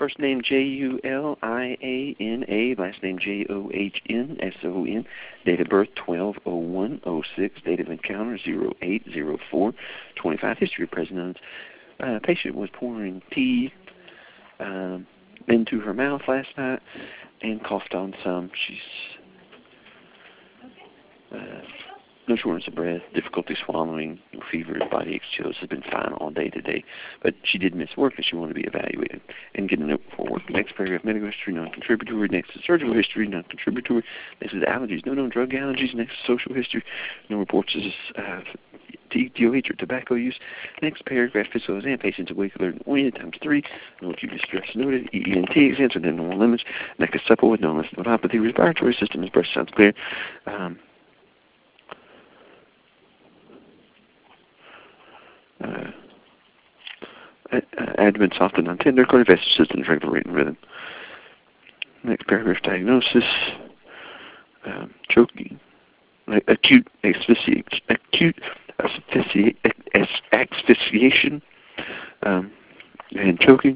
First name Juliana, last name Johnsson. Date of birth 12/01/06. Date of encounter 08/04/25. History of present. Patient was pouring tea into her mouth last night and coughed on some. She's no shortness of breath, difficulty swallowing, no fever, body aches, chills. Has been fine all day today, but she did miss work and she wanted to be evaluated and get a note before work. Next paragraph, medical history, non-contributory. Next is surgical history, non-contributory. Next is allergies, no known drug allergies. Next is social history, no reports of DOH or tobacco use. Next paragraph, physical exam, patient's awake, alert, and oriented, times 3. No acute distress noted. ENT exams within normal limits. Neck is supple with no lymphopathy. Respiratory system is breast sounds clear. Abdomen soft and non-tender. Cardiovascular system is regular rate and rhythm. Next paragraph, diagnosis. Choking. Acute asphyxiation and choking.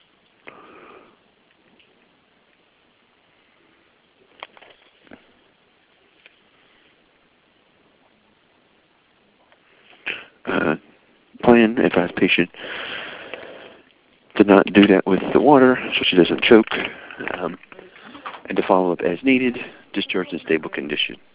Plan, advise patient to not do that with the water so she doesn't choke, and to follow up as needed. Discharge in stable condition.